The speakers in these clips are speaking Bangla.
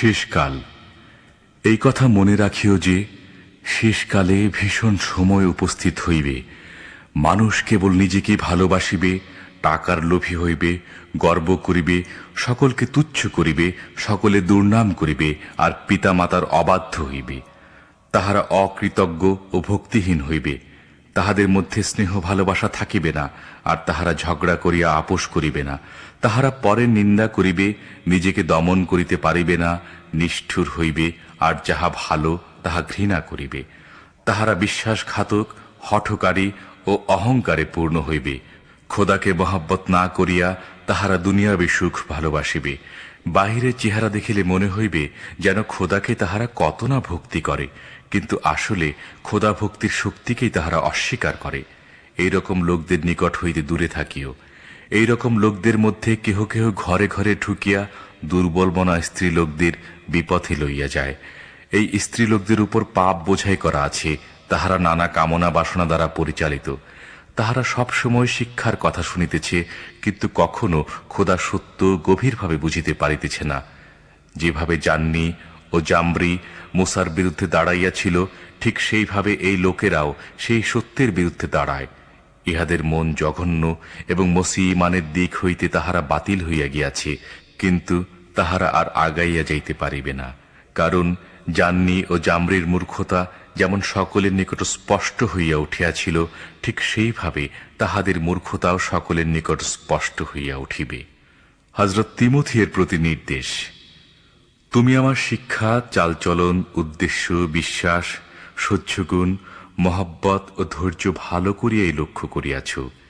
শেষকাল। এই কথা মনে রাখিও যে শেষকালে ভীষণ সময় উপস্থিত হইবে। মানুষ কেবল নিজেকে ভালোবাসিবে, টাকার লোভী হইবে, গর্ব করিবে, সকলকে তুচ্ছ করিবে, সকলে দুর্নাম করিবে, আর পিতামাতার অবাধ্য হইবে। তাহারা অকৃতজ্ঞ ও ভক্তিহীন হইবে। তাহাদের মধ্যে স্নেহ ভালোবাসা থাকিবে না, আর তাহারা ঝগড়া করিয়া আপোষ করিবে না। তাহারা পরের নিন্দা করিবে, নিজেকে দমন করিতে পারিবে না, নিষ্ঠুর হইবে, আর যাহা ভালো তাহা ঘৃণা করিবে। তাহারা বিশ্বাসঘাতক, হঠকারী ও অহংকারে পূর্ণ হইবে। খোদাকে মহব্বত না করিয়া তাহারা দুনিয়াবী সুখ ভালোবাসিবে। বাহিরের চেহারা দেখিলে মনে হইবে যেন খোদাকে তাহারা কত না ভক্তি করে, কিন্তু আসলে খোদা ভক্তির শক্তিকেই তাহারা অস্বীকার করে। এইরকম লোকদের নিকট হইতে দূরে থাকিও। এইরকম লোকদের মধ্যে কেহ কেহ ঘরে ঘরে ঢুকিয়া দুর্বল মনা স্ত্রী লোকদের বিপথে লইয়া যায়। এই স্ত্রী লোকদের উপর পাপ বোঝাই করা আছে। তাহারা নানা কামনা বাসনা দ্বারা পরিচালিত। তাহারা সব সময় শিক্ষার কথা শুনিতেছে, কিন্তু কখনো খোদা সত্য গভীরভাবে বুঝিতে পারিতেছে না। যেভাবে জান্নি ও জামরি মুসার বিরুদ্ধে দাঁড়াইয়াছিল, ঠিক সেইভাবে এই লোকেরাও সেই সত্যের বিরুদ্ধে দাঁড়ায়। ইহাদের মন জঘন্য এবং মসিহ ঈমানের দিক হইতে তাহারা বাতিল হইয়া গিয়াছে, কিন্তু তাহারা আর আগাইয়া যাইতে পারিবে না। কারণ জান্নি ও জামরির মূর্খতা যেমন সকলের নিকট স্পষ্ট হইয়া উঠিয়াছিল, ঠিক সেইভাবে তাহাদের মূর্খতাও সকলের নিকট স্পষ্ট হইয়া উঠিবে। হযরত তিমোথীয়ের প্রতি নির্দেশ। তুমি আমার শিক্ষা, চালচলন, উদ্দেশ্য, বিশ্বাস, সহ্যগুণ, মহব্বত ও ধৈর্য ভালো করিয়াই লক্ষ্য করিয়াছ।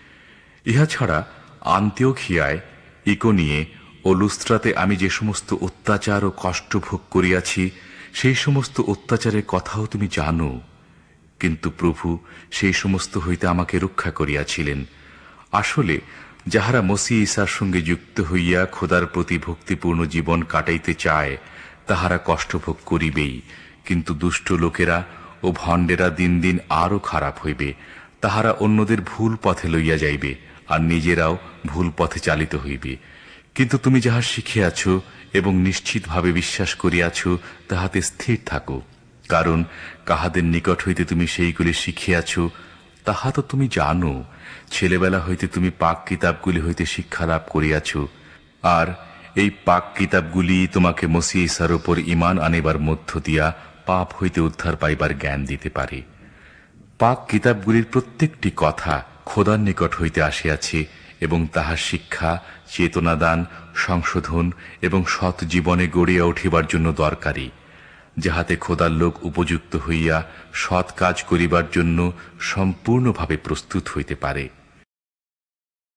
ইহা ছাড়া আন্তিওখিয়ায়, ইকোনিয়ে ও লুস্ত্রাতে আমি যে সমস্ত অত্যাচার ও কষ্ট ভোগ করিয়াছি, সেই সমস্ত অত্যাচারের কথাও তুমি জানো। কিন্তু প্রভু সেই সমস্ত হইতে আমাকে রক্ষা করিয়াছিলেন। আসলে যাহারা মসিহ ঈসার সঙ্গে যুক্ত হইয়া খোদার প্রতি ভক্তিপূর্ণ জীবন কাটাইতে চায়, তাহারা কষ্টভোগ করিবেই। কিন্তু দুষ্ট লোকেরা ও ভণ্ডেরা দিন দিন আরো খারাপ হইবে। তাহারা অন্যদের ভুল পথে লইয়া যাইবে, আর নিজেরাও ভুল পথে চালিত হইবে। কিন্তু তুমি যাহা শিখিয়াছ এবং নিশ্চিতভাবে বিশ্বাস করিয়াছ, তাহাতে স্থির থাকো। কারণ কাহাদের নিকট হইতে তুমি সেইগুলি শিখিয়াছ, তাহা তো তুমি জানো। ছেলেবেলা হইতে তুমি পাক কিতাবগুলি হইতে শিক্ষা লাভ করিয়াছ, আর এই পাক কিতাবগুলি তোমাকে মসিহ ঈসার উপর ঈমান আনিবার মধ্য দিয়া পাপ হইতে উদ্ধার পাইবার জ্ঞান দিতে পারে। পাক কিতাবগুলির প্রত্যেকটি কথা খোদার নিকট হইতে আসিয়াছে, এবং তাহার শিক্ষা, চেতনাদান, সংশোধন এবং সৎ জীবনে গড়িয়া উঠিবার জন্য দরকারী, যাহাতে খোদার লোক উপযুক্ত হইয়া সৎ কাজ করিবার জন্য সম্পূর্ণভাবে প্রস্তুত হইতে পারে।